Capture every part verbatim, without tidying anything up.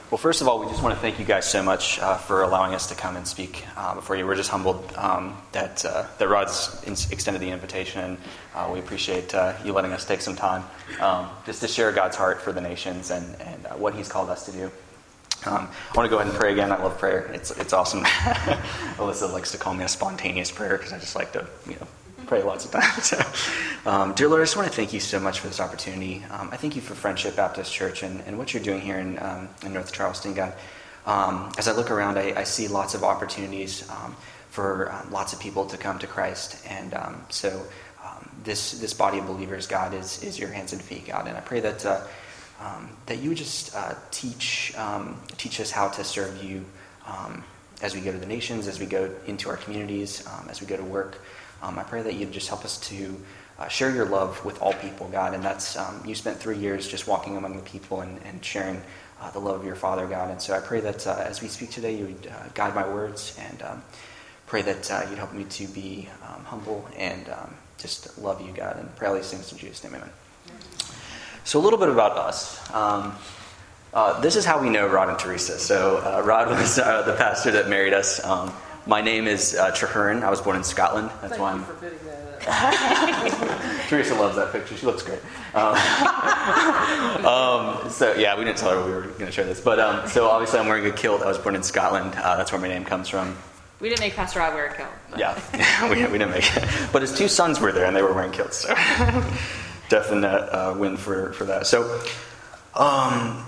Well, first of all, we just want to thank you guys so much uh, for allowing us to come and speak uh, before you. We're just humbled um, that uh, that Rod's in- extended the invitation, and uh, we appreciate uh, you letting us take some time um, just to share God's heart for the nations and, and uh, what He's called us to do. Um, I want to go ahead and pray again. I love prayer. It's it's awesome. Alyssa likes to call me a spontaneous prayer because I just like to, you know, pray lots of times. So, um, dear Lord, I just want to thank you so much for this opportunity. Um, I thank you for Friendship Baptist Church and, and what you're doing here in, um, in North Charleston, God. Um, as I look around, I, I see lots of opportunities um, for um, lots of people to come to Christ. And um, so um, this this body of believers, God, is, is your hands and feet, God. And I pray that uh, um, that you would just uh, teach, um, teach us how to serve you um, as we go to the nations, as we go into our communities, um, as we go to work. Um, I pray that you'd just help us to uh, share your love with all people, God. And that's, um, you spent three years just walking among the people and, and sharing uh, the love of your Father, God. And so I pray that uh, as we speak today, you would uh, guide my words, and um, pray that uh, you'd help me to be um, humble and um, just love you, God. And pray all these things in Jesus' name, amen. So a little bit about us. Um, uh, this is how we know Rod and Teresa. So uh, Rod was uh, the pastor that married us. Um, My name is uh, Treherne. I was born in Scotland. That's Thank why you I'm. for fitting that. Teresa loves that picture. She looks great. Um, um, so yeah, we didn't tell her we were going to share this, but um, so obviously I'm wearing a kilt. I was born in Scotland. Uh, that's where my name comes from. We didn't make Pastor Rod wear a kilt. But. Yeah, we, we didn't make it. But his two sons were there, and they were wearing kilts. So definite uh, win for for that. So. Um,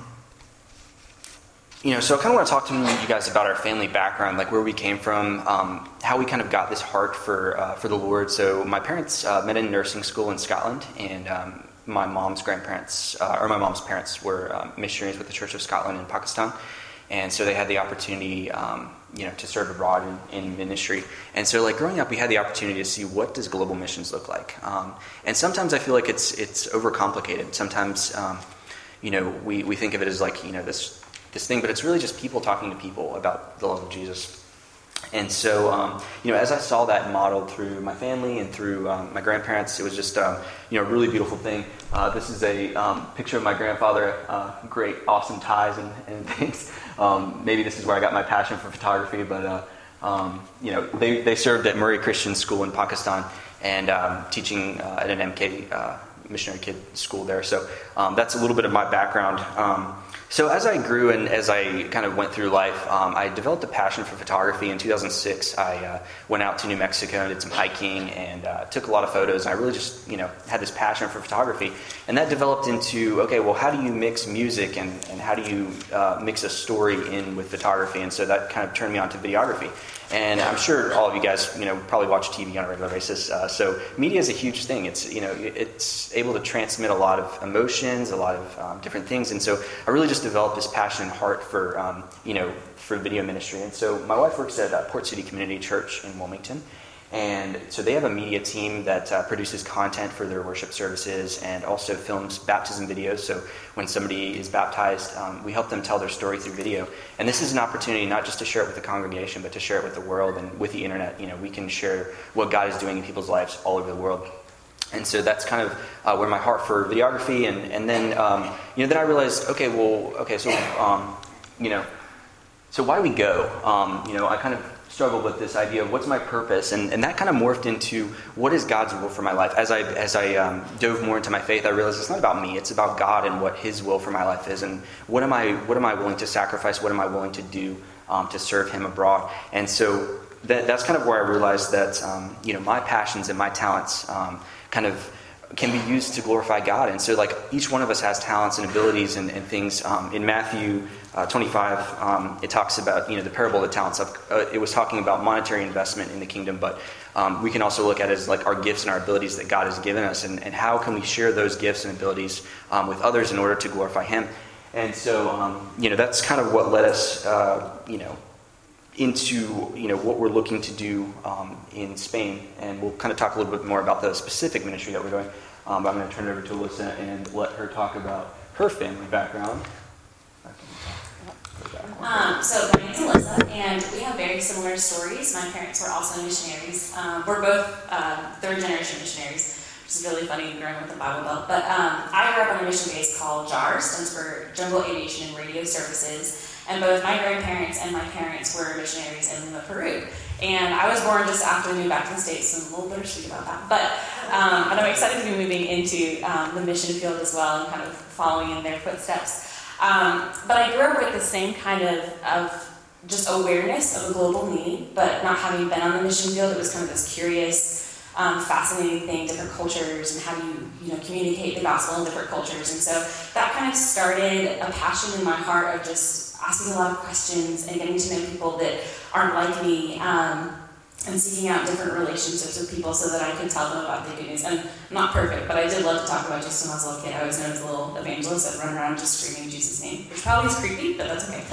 You know, so I kind of want to talk to you guys about our family background, like where we came from, um, how we kind of got this heart for uh, for the Lord. So my parents uh, met in nursing school in Scotland, and um, my mom's grandparents, uh, or my mom's parents, were um, missionaries with the Church of Scotland in Pakistan, and so they had the opportunity, um, you know, to serve abroad in, in ministry. And so, like growing up, we had the opportunity to see what does global missions look like, um, and sometimes I feel like it's it's overcomplicated. Sometimes, um, you know, we we think of it as like you know this. this thing, but it's really just people talking to people about the love of Jesus. And so, um, you know, as I saw that modeled through my family and through um, my grandparents, it was just, um, you know, a really beautiful thing. Uh, this is a um, picture of my grandfather, uh, great, awesome ties and, and things. Um, maybe this is where I got my passion for photography, but, uh, um, you know, they, they served at Murray Christian School in Pakistan and um, teaching uh, at an M K uh, missionary kid school there. So um, that's a little bit of my background. Um, So as I grew and as I kind of went through life, um, I developed a passion for photography. In two thousand six, I uh, went out to New Mexico and did some hiking and uh, took a lot of photos. And I really just, you know, had this passion for photography. And that developed into, okay, well, how do you mix music and, and how do you uh, mix a story in with photography? And so that kind of turned me on to videography. And I'm sure all of you guys, you know, probably watch T V on a regular basis. Uh, so media is a huge thing. It's, you know, it's able to transmit a lot of emotions, a lot of um, different things. And so I really just developed this passion and heart for, um, you know, for video ministry. And so my wife works at uh, Port City Community Church in Wilmington. And so they have a media team that uh, produces content for their worship services and also films baptism videos. So when somebody is baptized, um, we help them tell their story through video. And this is an opportunity not just to share it with the congregation, but to share it with the world. And with the internet, you know, we can share what God is doing in people's lives all over the world. And so that's kind of uh, where my heart for videography, and and then um, you know then I realized, okay, well, okay, so um, you know, so why do we go? Um, you know, I kind of struggled with this idea of what's my purpose, and, and that kind of morphed into what is God's will for my life. As I as I um, dove more into my faith, I realized it's not about me; it's about God and what His will for my life is, and what am I what am I willing to sacrifice? What am I willing to do um, to serve Him abroad? And so that that's kind of where I realized that um, you know my passions and my talents. Um, kind of can be used to glorify God. And so like each one of us has talents and abilities and, and things. Um, in Matthew uh, twenty-five, um, it talks about, you know, the parable of the talents. Of, uh, it was talking about monetary investment in the kingdom, but um, we can also look at it as like our gifts and our abilities that God has given us, and, and how can we share those gifts and abilities um, with others in order to glorify Him. And so, um, you know, that's kind of what led us, uh, you know, into, you know, what we're looking to do um, in Spain, and we'll kind of talk a little bit more about the specific ministry that we're doing. Um, but I'm going to turn it over to Alyssa and let her talk about her family background. Um, so my name's Alyssa, and we have very similar stories. My parents were also missionaries. Um, we're both uh, third generation missionaries. which is really funny growing with the Bible Belt. But um, I grew up on a mission base called JARS, stands for Jungle Aviation and Radio Services. And both my grandparents and my parents were missionaries in Lima, Peru. And I was born just after we moved back to the States, so I'm a little bittersweet about that. But, um, but I'm excited to be moving into um, the mission field as well and kind of following in their footsteps. Um, but I grew up with the same kind of, of just awareness of a global need, but not having been on the mission field. It was kind of this curious, um, fascinating thing, different cultures, and how do you, you know, communicate the gospel in different cultures. And so that kind of started a passion in my heart of just asking a lot of questions and getting to know people that aren't like me, um, and seeking out different relationships with people so that I could tell them about the good news. And I'm not perfect, but I did love to talk about Jesus when I was a little kid. I was known as a little evangelist. I'd run around just screaming Jesus' name, which probably is creepy, but that's okay.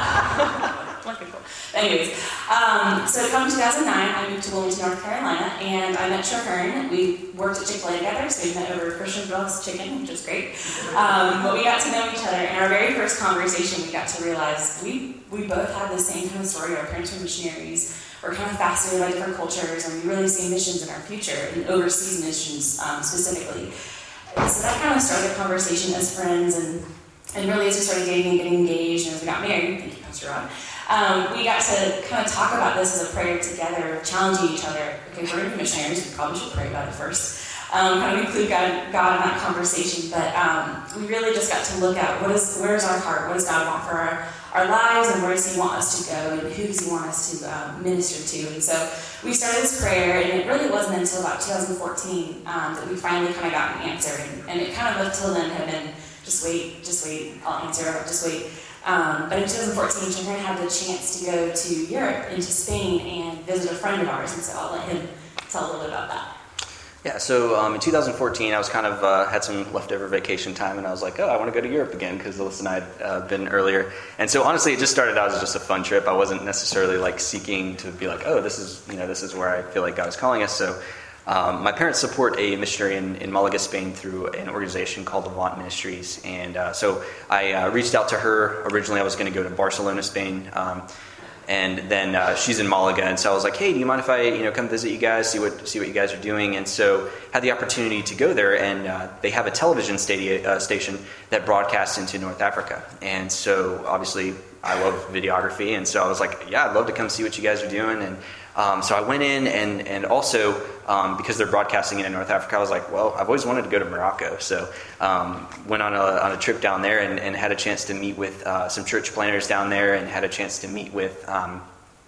Uh, cool. Anyways, um, so come two thousand nine, I moved to Wilmington, North Carolina, and I met Traherne. We worked at Chick-fil-A together, so we met over Christian Girls Chicken, which was great. Um, but we got to know each other. In our very first conversation, we got to realize we, we both had the same kind of story. Our parents were missionaries. We're kind of fascinated by different cultures, and we really see missions in our future, and overseas missions um, specifically. And so that kind of started a conversation as friends, and, and really as we started dating and getting engaged, and as we got married, thank you, Pastor Rod, um, we got to kind of talk about this as a prayer together, challenging each other. Okay, we're going to be missionaries, we probably should pray about it first. Um, kind of include God, God in that conversation, but um, we really just got to look at what is, where is our heart, what does God want for our our lives, and where does he want us to go, and who does he want us to um, minister to. And so we started this prayer, and it really wasn't until about two thousand fourteen um, that we finally kind of got an answer, and, and it kind of up till then had been, just wait, just wait, I'll answer, just wait. Um, but in two thousand fourteen, Traherne had the chance to go to Europe, into Spain, and visit a friend of ours, and so I'll let him tell a little bit about that. Yeah, so um, in two thousand fourteen, I was kind of uh, had some leftover vacation time, and I was like, oh, I want to go to Europe again, because Alyssa and I had uh, been earlier. And so honestly, it just started out as just a fun trip. I wasn't necessarily like seeking to be like, oh, this is, you know, this is where I feel like God is calling us. So um, my parents support a missionary in, in Malaga, Spain, through an organization called Avant Ministries. And uh, so I uh, reached out to her. Originally, I was going to go to Barcelona, Spain. Um, And then uh, she's in Malaga, and so I was like, "Hey, do you mind if I, you know, come visit you guys, see what see what you guys are doing?" And so had the opportunity to go there, and uh, they have a television stadia, uh, station that broadcasts into North Africa. And so obviously, I love videography, and so I was like, "Yeah, I'd love to come see what you guys are doing." And um, so I went in, and and also um, because they're broadcasting it in North Africa, I was like, "Well, I've always wanted to go to Morocco." So um, went on a on a trip down there, and, and had a chance to meet with uh, some church planners down there, and had a chance to meet with um,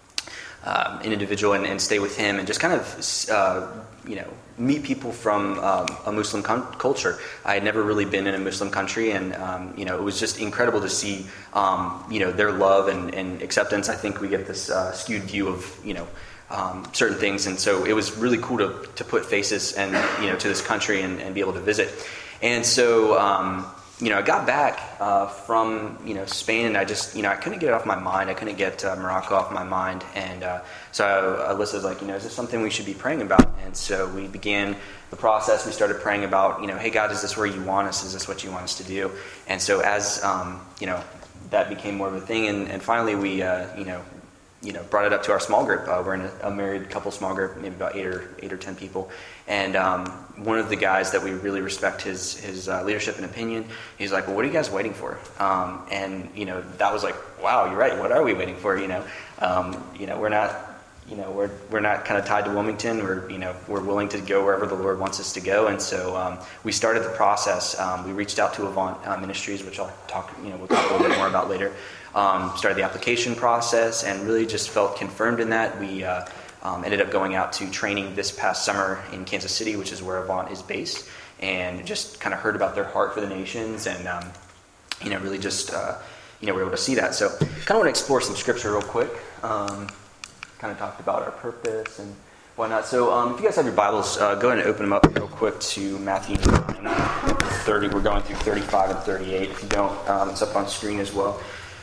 uh, an individual and, and stay with him, and just kind of uh, you know meet people from um, a Muslim con- culture. I had never really been in a Muslim country, and um, you know it was just incredible to see um, you know their love and, and acceptance. I think we get this uh, skewed view of you know. Um, certain things, and so it was really cool to to put faces and you know to this country and, and be able to visit. And so um, you know I got back uh, from you know Spain, and I just you know I couldn't get it off my mind. I couldn't get uh, Morocco off my mind, and uh, so Alyssa was like, you know, is this something we should be praying about? And so we began the process. We started praying about, you know, hey God, is this where you want us? Is this what you want us to do? And so as um, you know that became more of a thing, and, and finally we uh, you know. you know, brought it up to our small group. Uh, we're in a, a married couple small group, maybe about eight or eight or ten people. And um, one of the guys that we really respect his his uh, leadership and opinion, he's like, well, what are you guys waiting for? Um, and, you know, that was like, wow, you're right. What are we waiting for? You know, um, you know, we're not, you know, we're we're not kind of tied to Wilmington. We're, you know, we're willing to go wherever the Lord wants us to go. And so um, we started the process. Um, we reached out to Avant uh, Ministries, which I'll talk, you know, we'll talk a little bit more about later. Um, started the application process, and really just felt confirmed in that. We uh, um, ended up going out to training this past summer in Kansas City, which is where Avant is based, and just kind of heard about their heart for the nations, and um, you know, really just uh, you know, we're able to see that. So, kind of want to explore some scripture real quick. Um, kind of talked about our purpose and whatnot. So, um, if you guys have your Bibles, uh, go ahead and open them up real quick to Matthew thirty. We're going through thirty-five and thirty-eight. If you don't, um, it's up on screen as well.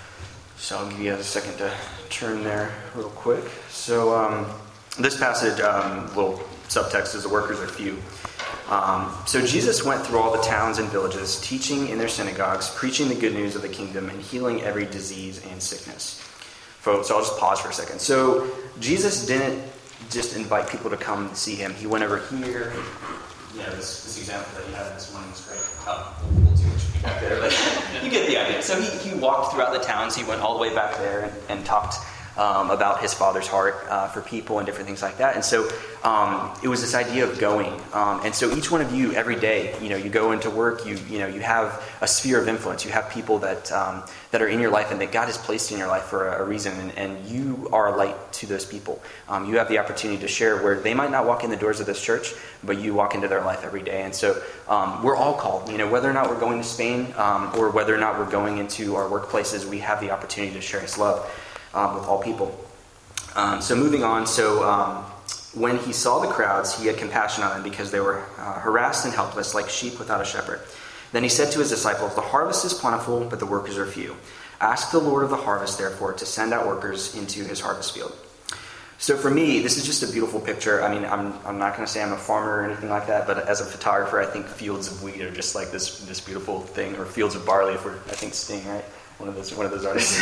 So I'll give you guys a second to turn there real quick. So um, this passage, um, little subtext is the workers are few. Um, so Jesus went through all the towns and villages, teaching in their synagogues, preaching the good news of the kingdom, and healing every disease and sickness. So I'll just pause for a second. So Jesus didn't just invite people to come see him. He went over here, you know, this, this example that you had this morning was great. Oh, a little too much feedback there, but you get the idea. So he, he walked throughout the towns. He went all the way back there and, and talked um, about his Father's heart uh, for people and different things like that. And so um, it was this idea of going. Um, and so each one of you, every day, you know, you go into work, you you know, you have a sphere of influence. You have people that um, that are in your life and that God has placed in your life for a, a reason. And, and you are a light to those people. Um, you have the opportunity to share where they might not walk in the doors of this church, but you walk into their life every day. And so um, we're all called, you know, whether or not we're going to Spain um, or whether or not we're going into our workplaces, we have the opportunity to share his love um, with all people. Um, so moving on, so um, when he saw the crowds, he had compassion on them because they were uh, harassed and helpless like sheep without a shepherd. Then he said to his disciples, "The harvest is plentiful, but the workers are few. Ask the Lord of the harvest, therefore, to send out workers into his harvest field." So for me, this is just a beautiful picture. I mean, I'm I'm not going to say I'm a farmer or anything like that, but as a photographer, I think fields of wheat are just like this this beautiful thing, or fields of barley, if we're, I think Sting, right? One of those one of those artists.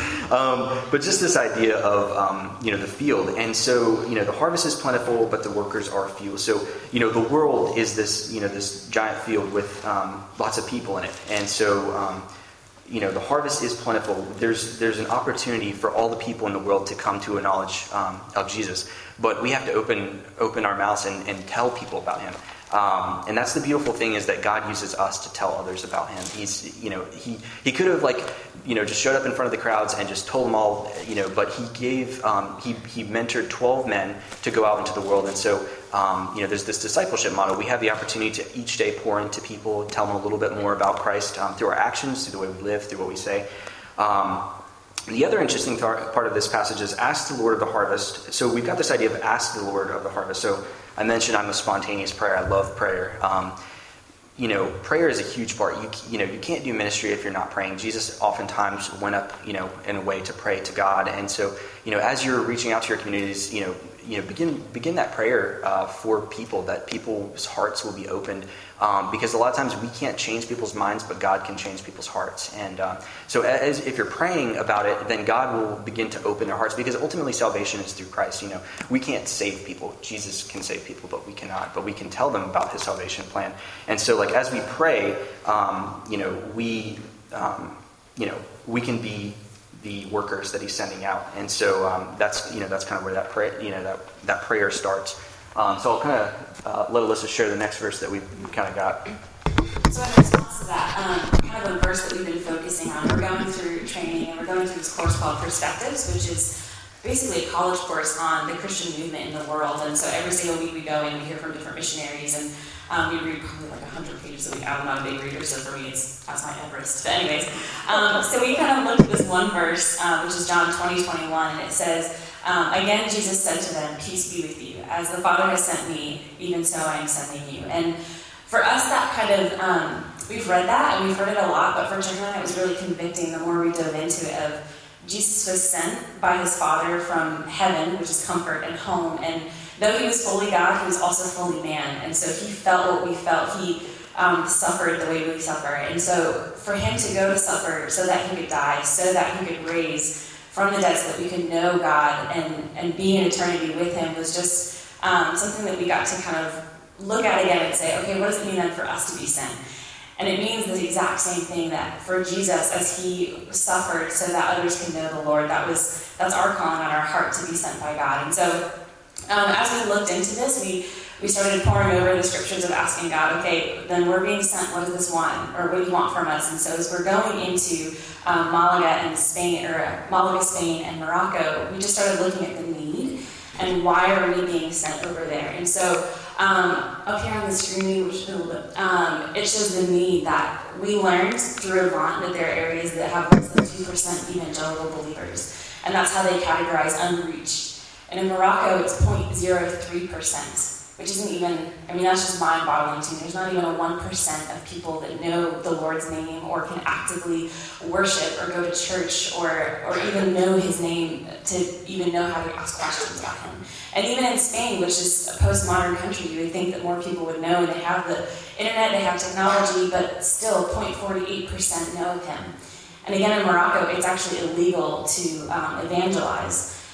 um, but just this idea of um, you know the field, and so you know the harvest is plentiful, but the workers are few. So you know the world is this you know this giant field with um, lots of people in it, and so. Um, You know, the harvest is plentiful. There's there's an opportunity for all the people in the world to come to a knowledge um, of Jesus. But we have to open open our mouths and, and tell people about him. Um, and that's the beautiful thing, is that God uses us to tell others about him. He's, you know, he, he could have like, you know, just showed up in front of the crowds and just told them all, you know, but he gave, um, he, he mentored twelve men to go out into the world. And so, um, you know, there's this discipleship model. We have the opportunity to each day pour into people, tell them a little bit more about Christ um, through our actions, through the way we live, through what we say. Um, The other interesting part of this passage is ask the Lord of the harvest. So we've got this idea of ask the Lord of the harvest. So I mentioned I'm a spontaneous prayer. I love prayer. Um, you know, prayer is a huge part. You you know, you can't do ministry if you're not praying. Jesus oftentimes went up, you know, in a way to pray to God. And so, you know, as you're reaching out to your communities, you know, you know, begin begin that prayer uh, for people, that people's hearts will be opened. Um, because a lot of times we can't change people's minds, but God can change people's hearts. And uh, so as, if you're praying about it, then God will begin to open their hearts, because ultimately salvation is through Christ. You know, we can't save people. Jesus can save people, but we cannot. But we can tell them about his salvation plan. And so like as we pray, um, you know, we, um, you know, we can be the workers that he's sending out. And so um, that's, you know, that's kind of where that prayer, you know, that, that prayer starts. Um, so I'll kind of uh, let Alyssa share the next verse that we've kind of got. So in response to that, um, kind of a verse that we've been focusing on, we're going through training and we're going through this course called Perspectives, which is basically a college course on the Christian movement in the world. And so every single week we go and we hear from different missionaries, and um, we read probably like one hundred pages a week. I'm not a big reader, so for me it's that's my Everest. But anyways, um, so we kind of looked at this one verse, uh, which is John twenty, twenty-one, and it says, Um, again, Jesus said to them, "Peace be with you. As the Father has sent me, even so I am sending you." And for us, that kind of, um, we've read that and we've heard it a lot, but for Jacqueline, it was really convicting the more we dove into it, of Jesus was sent by his Father from heaven, which is comfort and home. And though he was fully God, he was also fully man. And so he felt what we felt. He um, suffered the way we suffer. And so for him to go to suffer so that he could die, so that he could raise from the dead, so that we could know God and, and be in eternity with him, was just um, something that we got to kind of look at again and say, okay, what does it mean then for us to be sent? And it means the exact same thing, that for Jesus, as he suffered so that others can know the Lord, that was that's our calling on our heart, to be sent by God. And so um, as we looked into this, we we started pouring over the scriptures of asking God, okay, then we're being sent, what does this want? Or what do you want from us? And so as we're going into um, Malaga and Spain, or uh, Malaga, Spain and Morocco, we just started looking at the need and why are we being sent over there? And so um, up here on the screen, which um, it shows the need that we learned through Avant that there are areas that have less than two percent evangelical believers. And that's how they categorize unreached. And in Morocco, it's zero point zero three percent. Which isn't even, I mean, that's just mind-boggling to me. There's not even a one percent of people that know the Lord's name or can actively worship or go to church or or even know his name, to even know how to ask questions about him. And even in Spain, which is a postmodern country, you would think that more people would know, and they have the internet, they have technology, but still zero point four eight percent know of him. And again, in Morocco, it's actually illegal to um, evangelize.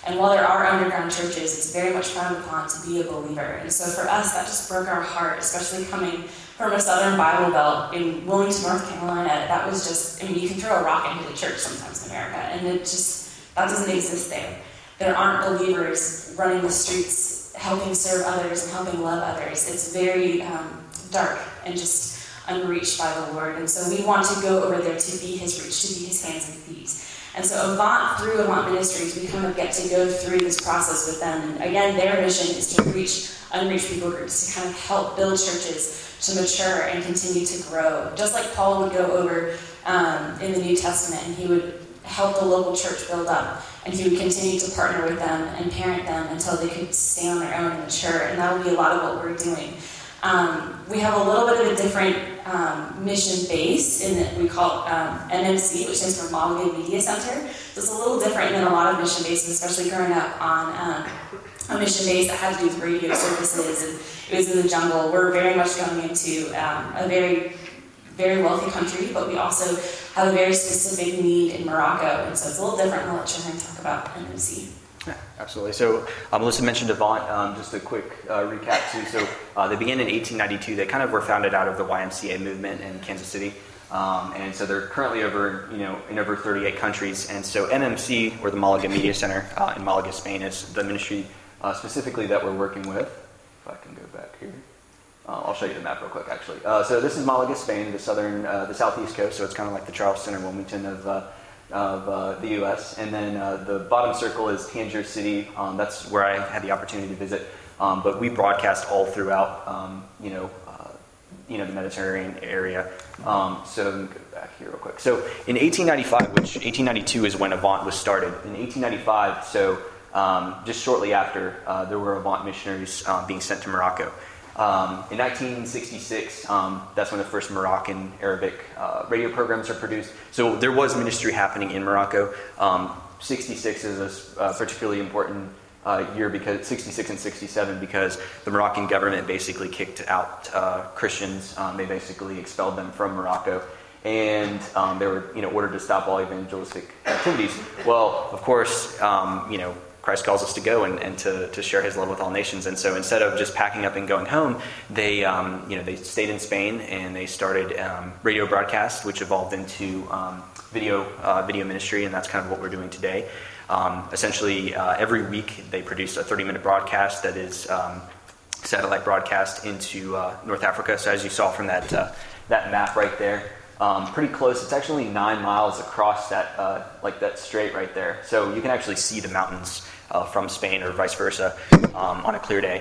And while there are underground churches, it's very much frowned upon to be a believer. And so for us, that just broke our heart, especially coming from a southern Bible belt in Wilmington, North Carolina. That was just, I mean, you can throw a rock into the church sometimes in America, and it just, that doesn't exist there. There aren't believers running the streets, helping serve others and helping love others. It's very um, dark and just unreached by the Lord. And so we want to go over there to be his reach, to be his hands and feet. And so Avant, through Avant Ministries, we kind of get to go through this process with them. And again, their mission is to reach unreached people groups, to kind of help build churches to mature and continue to grow. Just like Paul would go over um, in the New Testament, and he would help the local church build up. And he would continue to partner with them and parent them until they could stay on their own and mature. And that would be a lot of what we're doing. Um, we have a little bit of a different um, mission base in that we call um, M M C, which stands for Malaga Media Center. So it's a little different than a lot of mission bases, especially growing up on um, a mission base that had to do with radio services, and it was in the jungle. We're very much going into um, a very, very wealthy country, but we also have a very specific need in Morocco, and so it's a little different. I'll let Sharon talk about M M C. Yeah, absolutely. So uh, Melissa mentioned Avant. Um, just a quick uh, recap too. So uh, they began in eighteen ninety-two. They kind of were founded out of the Y M C A movement in Kansas City, um, and so they're currently over, you know, in over thirty-eight countries. And so M M C, or the Malaga Media Center uh, in Malaga, Spain, is the ministry uh, specifically that we're working with. If I can go back here, uh, I'll show you the map real quick. Actually, uh, so this is Malaga, Spain, the southern, uh, the southeast coast. So it's kind of like the Charleston or Wilmington of. Uh, of uh, the U S, and then uh, the bottom circle is Tangier City. Um, that's where I had the opportunity to visit. Um, but we broadcast all throughout, um, you know, uh, you know, the Mediterranean area. Um, so let me go back here real quick. So in eighteen ninety-five, which eighteen ninety-two is when Avant was started. In eighteen ninety-five, so um, just shortly after, uh, there were Avant missionaries um, being sent to Morocco. Um, in nineteen sixty-six, um, that's when the first Moroccan Arabic uh, radio programs are produced. So there was ministry happening in Morocco. Um, sixty-six is a uh, particularly important uh, year, because sixty-six and sixty-seven, because the Moroccan government basically kicked out uh, Christians. Um, they basically expelled them from Morocco, and um, they were, you know, ordered to stop all evangelistic activities. Well, of course, um, you know. Christ calls us to go and, and to, to share his love with all nations. And so instead of just packing up and going home, they um, you know they stayed in Spain, and they started um, radio broadcast, which evolved into um, video uh, video ministry, and that's kind of what we're doing today. Um, essentially, uh, every week they produce a thirty-minute broadcast that is um, satellite broadcast into uh, North Africa. So as you saw from that uh, that map right there, um, pretty close. It's actually nine miles across that uh, like that strait right there. So you can actually see the mountains Uh, from Spain, or vice versa, um, on a clear day.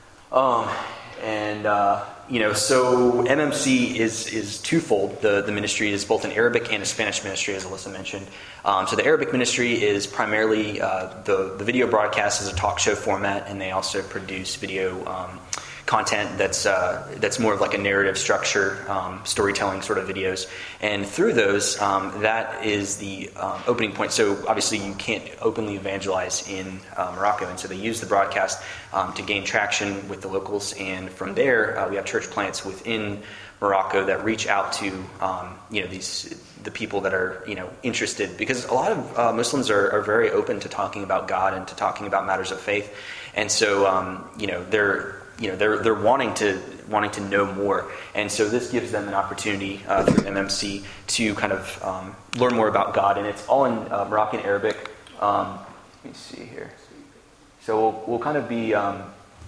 Um, and, uh, you know, so M M C is is twofold. The, the ministry is both an Arabic and a Spanish ministry, as Alyssa mentioned. Um, so the Arabic ministry is primarily, uh, the, the video broadcast is a talk show format, and they also produce video um, content that's uh, that's more of like a narrative structure, um, storytelling sort of videos. And through those, um, that is the um, opening point. So obviously you can't openly evangelize in uh, Morocco, and so they use the broadcast um, to gain traction with the locals. And from there, uh, we have church plants within Morocco that reach out to um, you know these the people that are you know interested, because a lot of uh, Muslims are, are very open to talking about God and to talking about matters of faith. And so um, you know they're You know they're they're wanting to wanting to know more, and so this gives them an opportunity uh, through M M C to kind of um, learn more about God, and it's all in uh, Moroccan Arabic. Um, let me see here. So we'll we'll kind of be um,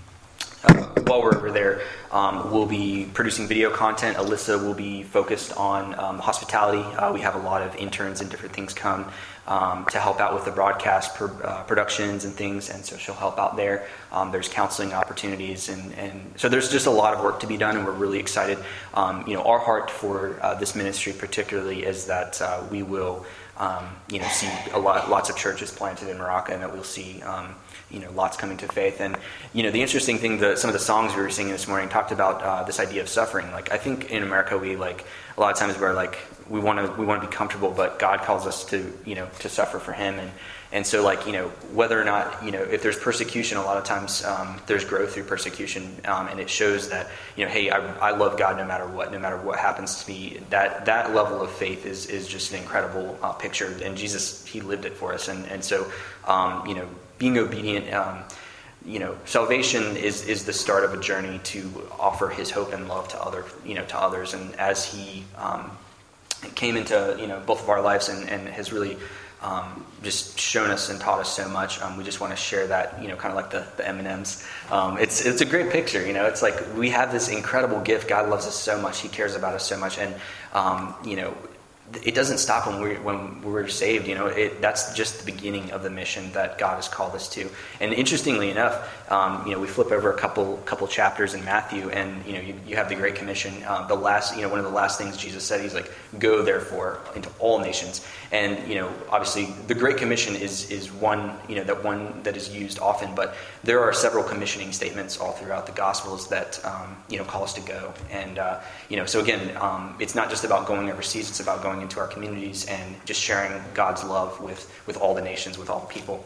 uh, while we're over there, um, we'll be producing video content. Alyssa will be focused on um, hospitality. Uh, we have a lot of interns and different things come Um, to help out with the broadcast per, uh, productions and things, and so she'll help out there. Um, there's counseling opportunities, and, and so there's just a lot of work to be done, and we're really excited. Um, you know, our heart for uh, this ministry particularly is that uh, we will, um, you know, see a lot, lots of churches planted in Morocco, and that we'll see, um, you know, lots coming to faith. And you know, the interesting thing, the, some of the songs we were singing this morning talked about uh, this idea of suffering. Like, I think in America we like a lot of times we're like we want to we want to be comfortable, but God calls us to, you know, to suffer for him. And and so, like, you know, whether or not, you know, if there's persecution, a lot of times um, there's growth through persecution, um, and it shows that, you know, hey, I, I love God no matter what, no matter what happens to me. That that level of faith is is just an incredible uh, picture, and Jesus, he lived it for us. And and so, um, you know, being obedient. Um, You know, salvation is, is the start of a journey to offer his hope and love to other, you know, to others. And as he um, came into, you know, both of our lives and, and has really um, just shown us and taught us so much, um, we just want to share that, you know, kind of like the, the M and M's. Um, it's it's a great picture, you know. It's like we have this incredible gift. God loves us so much. He cares about us so much. And, um, you know, it doesn't stop when we're, when we're saved, you know. It, that's just the beginning of the mission that God has called us to. And interestingly enough, um, you know, we flip over a couple couple chapters in Matthew, and, you know, you, you have the Great Commission. Um, the last, you know, one of the last things Jesus said, he's like, "Go therefore into all nations." And, you know, obviously the Great Commission is is one, you know, that one that is used often, but there are several commissioning statements all throughout the Gospels that, um, you know, call us to go. And, uh, you know, so again, um, it's not just about going overseas, it's about going into our communities and just sharing God's love with, with all the nations, with all the people.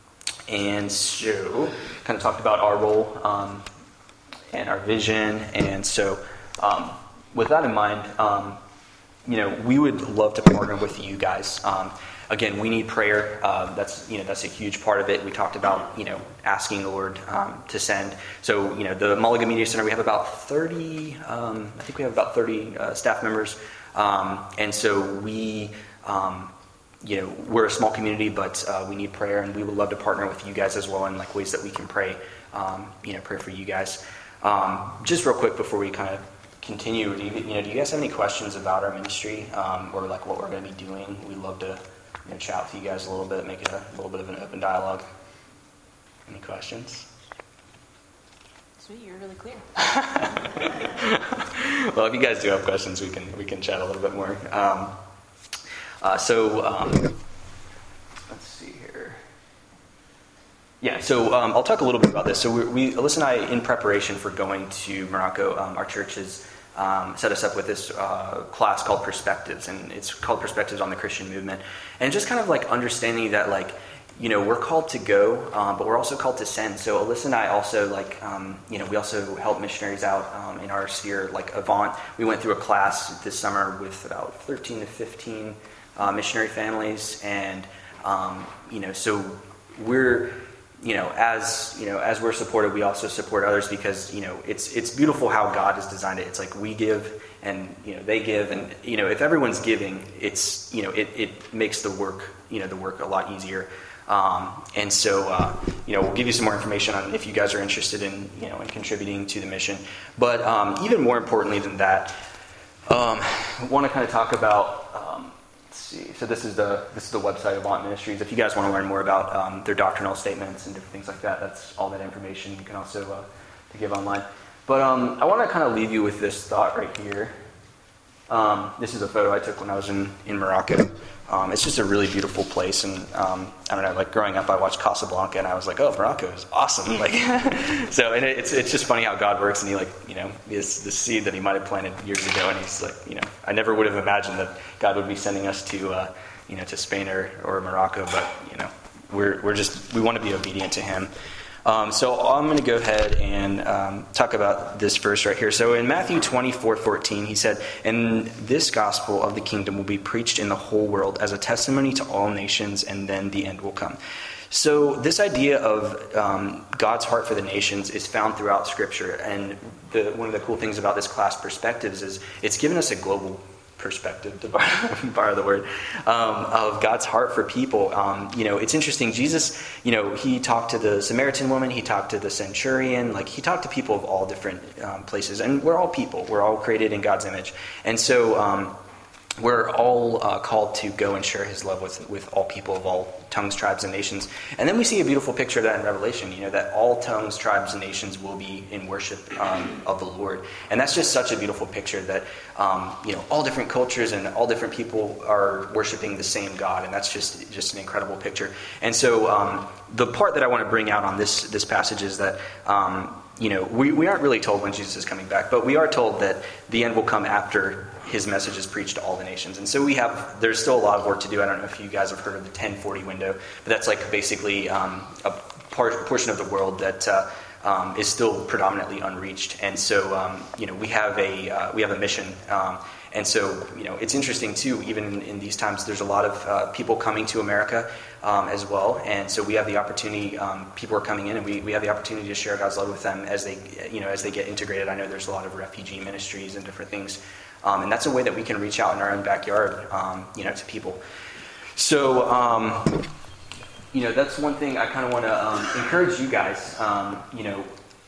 And so, kind of talked about our role um, and our vision. And so, um, with that in mind, um, you know, we would love to partner with you guys. Um, again, we need prayer. Uh, that's, you know, that's a huge part of it. We talked about, you know, asking the Lord um, to send. So, you know, the Mulligan Media Center, we have about thirty, um, I think we have about thirty uh, staff members. Um, and so we, um, you know, we're a small community, but uh, we need prayer, and we would love to partner with you guys as well in like ways that we can pray, um, you know, pray for you guys. Um, just real quick before we kind of continue, do you, you know, do you guys have any questions about our ministry um, or like what we're going to be doing? We'd love to, you know, chat with you guys a little bit, make it a little bit of an open dialogue. Any questions? Sweet, you're really clear. Well, if you guys do have questions, we can we can chat a little bit more. Um, uh, so um, let's see here. Yeah, so um, I'll talk a little bit about this. So we, we Alyssa and I, in preparation for going to Morocco, um, our church has um, set us up with this uh, class called Perspectives, and it's called Perspectives on the Christian Movement, and just kind of like understanding that, like, you know, we're called to go, um, but we're also called to send. So Alyssa and I also, like, um, you know, we also help missionaries out um, in our sphere, like Avant. We went through a class this summer with about thirteen to fifteen uh, missionary families, and, um, you know, so we're, you know, as, you know, as we're supported, we also support others, because, you know, it's it's beautiful how God has designed it. It's like we give and, you know, they give, and, you know, if everyone's giving, it's, you know, it, it makes the work, you know, the work a lot easier. Um, and so, uh, you know, we'll give you some more information on if you guys are interested in, you know, in contributing to the mission. But um, even more importantly than that, um, I want to kind of talk about. Um, let's see. So this is the this is the website of Avant Ministries. If you guys want to learn more about um, their doctrinal statements and different things like that, that's all that information you can also uh, to give online. But um, I want to kind of leave you with this thought right here. Um, this is a photo I took when I was in in Morocco. Um, it's just a really beautiful place, and um, I don't know, like growing up, I watched Casablanca, and I was like, "Oh, Morocco is awesome!" Like, so, and it, it's it's just funny how God works, and He, like, you know, this the seed that He might have planted years ago, and He's like, you know, I never would have imagined that God would be sending us to, uh, you know, to Spain or, or Morocco, but, you know, we're we're just we want to be obedient to Him. Um, so I'm going to go ahead and um, talk about this verse right here. So in Matthew twenty-four fourteen, he said, "And this gospel of the kingdom will be preached in the whole world as a testimony to all nations, and then the end will come." So this idea of um, God's heart for the nations is found throughout Scripture. And the, one of the cool things about this class, Perspectives, is it's given us a global perspective, to borrow, borrow the word, um, of God's heart for people. Um, you know, it's interesting. Jesus, you know, he talked to the Samaritan woman, he talked to the centurion, like he talked to people of all different um, places. And we're all people. We're all created in God's image. And so um, we're all uh, called to go and share his love with, with all people of all tongues, tribes, and nations. And then we see a beautiful picture of that in Revelation, you know, that all tongues, tribes, and nations will be in worship um, of the Lord. And that's just such a beautiful picture that, um, you know, all different cultures and all different people are worshiping the same God. And that's just just an incredible picture. And so um, the part that I want to bring out on this, this passage is that um, you know, we, we aren't really told when Jesus is coming back, but we are told that the end will come after his message is preached to all the nations. And so we have, there's still a lot of work to do. I don't know if you guys have heard of the ten forty window, but that's like basically um, a part, portion of the world that uh, um, is still predominantly unreached. And so, um, you know, we have a, uh, we have a mission. Um, and so, you know, it's interesting too, even in, in these times, there's a lot of uh, people coming to America um, as well. And so we have the opportunity, um, people are coming in and we, we have the opportunity to share God's love with them as they, you know, as they get integrated. I know there's a lot of refugee ministries and different things. Um, and that's a way that we can reach out in our own backyard, um, you know, to people. So, um, you know, that's one thing I kind of want to um, encourage you guys. Um, you know,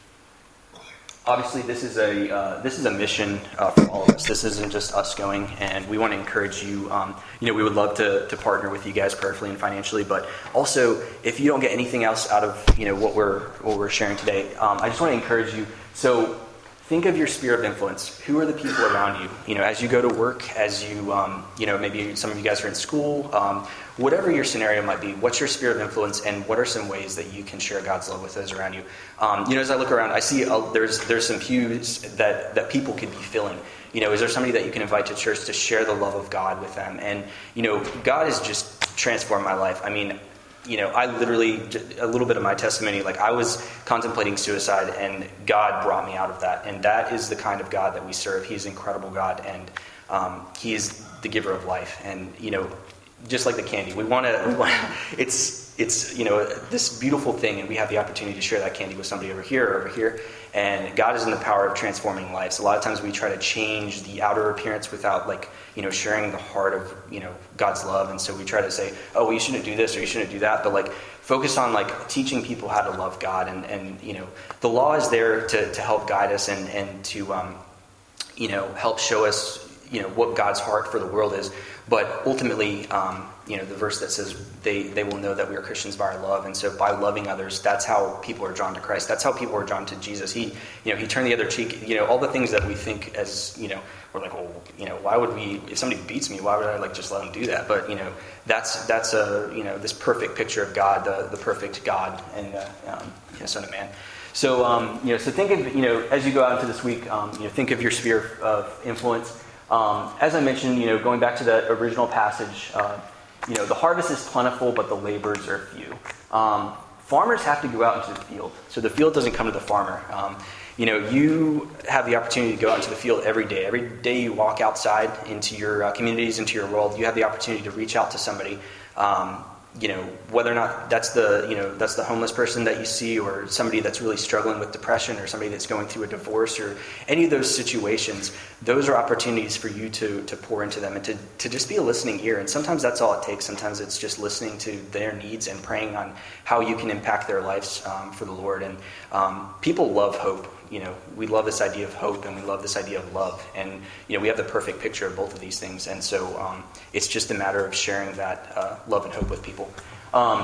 obviously this is a uh, this is a mission uh, for all of us. This isn't just us going, and we want to encourage you. Um, you know, we would love to to partner with you guys prayerfully and financially, but also if you don't get anything else out of you know what we're what we're sharing today, um, I just want to encourage you. So. Think of your sphere of influence. Who are the people around you? You know, as you go to work, as you, um, you know, maybe some of you guys are in school, um, whatever your scenario might be, what's your sphere of influence and what are some ways that you can share God's love with those around you? Um, you know, as I look around, I see uh, there's there's some pews that, that people could be filling. You know, is there somebody that you can invite to church to share the love of God with them? And, you know, God has just transformed my life. I mean, you know, I literally, a little bit of my testimony, like I was contemplating suicide and God brought me out of that. And that is the kind of God that we serve. He is an incredible God and um, he is the giver of life. And, you know, just like the candy, we want to, it's, it's, you know, this beautiful thing and we have the opportunity to share that candy with somebody over here or over here. And God is in the power of transforming lives. A lot of times we try to change the outer appearance without like, you know, sharing the heart of, you know, God's love. And so we try to say, oh, well, you shouldn't do this or you shouldn't do that. But like focus on like teaching people how to love God. And, and you know, the law is there to, to help guide us and, and to, um, you know, help show us, you know, what God's heart for the world is. But ultimately, um, you know, the verse that says they, they will know that we are Christians by our love. And so by loving others, that's how people are drawn to Christ. That's how people are drawn to Jesus. He, you know, he turned the other cheek, you know, all the things that we think as, you know, we're like, well, you know, why would we, if somebody beats me, why would I like just let them do that? But, you know, that's, that's a, you know, this perfect picture of God, the, the perfect God and, uh, um, you know, Son of Man. So, um, you know, so think of, you know, as you go out into this week, um, you know, think of your sphere of influence. Um, as I mentioned, you know, going back to the original passage, uh, you know, the harvest is plentiful, but the laborers are few. Um, farmers have to go out into the field, so the field doesn't come to the farmer. Um, you know, you have the opportunity to go out into the field every day. Every day you walk outside into your uh, communities, into your world, you have the opportunity to reach out to somebody. Um, you know, whether or not that's the, you know, that's the homeless person that you see or somebody that's really struggling with depression or somebody that's going through a divorce or any of those situations, those are opportunities for you to to pour into them and to, to just be a listening ear. And sometimes that's all it takes. Sometimes it's just listening to their needs and praying on how you can impact their lives um, for the Lord. And um, people love hope. You know, we love this idea of hope and we love this idea of love. And, you know, we have the perfect picture of both of these things. And so um, it's just a matter of sharing that uh, love and hope with people. Um,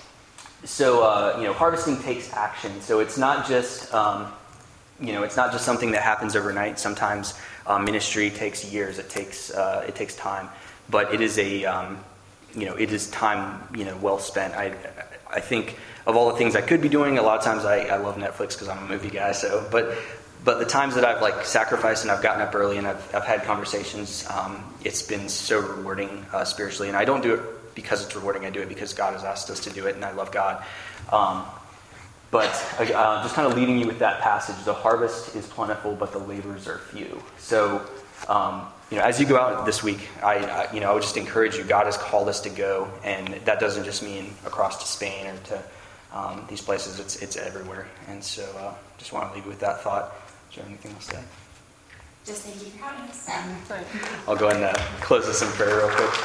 so, uh, you know, harvesting takes action. So it's not just, um, you know, it's not just something that happens overnight. Sometimes uh, ministry takes years. It takes, uh, it takes time. But it is a, um, you know, it is time, you know, well spent. I, I think of all the things I could be doing, a lot of times I, I love Netflix because I'm a movie guy. So, but but the times that I've like sacrificed and I've gotten up early and I've I've had conversations, um, it's been so rewarding uh, spiritually. And I don't do it because it's rewarding. I do it because God has asked us to do it, and I love God. Um, but uh, just kind of leading you with that passage, the harvest is plentiful, but the laborers are few. So. Um, You know, as you go out this week, I, I, you know, I would just encourage you. God has called us to go, and that doesn't just mean across to Spain or to um, these places. It's it's everywhere, and so uh, just want to leave you with that thought. Is there anything else to say? Just thank you for having us. I'll go ahead and uh, close this in prayer real quick.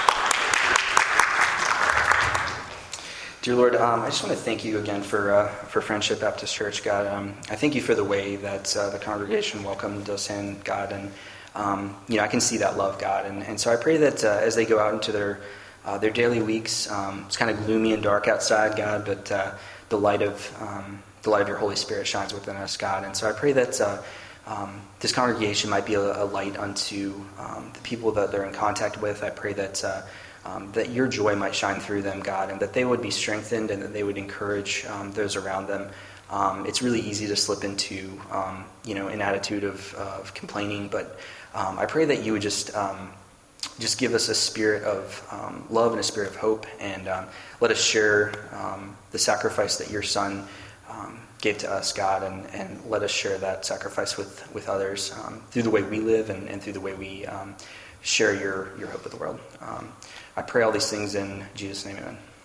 Dear Lord, um, I just want to thank you again for uh, for Friendship Baptist Church, God. Um, I thank you for the way that uh, the congregation welcomed us in, God, and Um, you know, I can see that love, God, and, and so I pray that uh, as they go out into their uh, their daily weeks, um, it's kind of gloomy and dark outside, God, but uh, the light of um, the light of your Holy Spirit shines within us, God, and so I pray that uh, um, this congregation might be a, a light unto um, the people that they're in contact with. I pray that uh, um, that your joy might shine through them, God, and that they would be strengthened and that they would encourage um, those around them. Um, it's really easy to slip into, um, you know, an attitude of, of complaining, but um, I pray that you would just um, just give us a spirit of um, love and a spirit of hope, and um, let us share um, the sacrifice that your Son um, gave to us, God, and, and let us share that sacrifice with, with others um, through the way we live and, and through the way we um, share your, your hope with the world. Um, I pray all these things in Jesus' name, amen.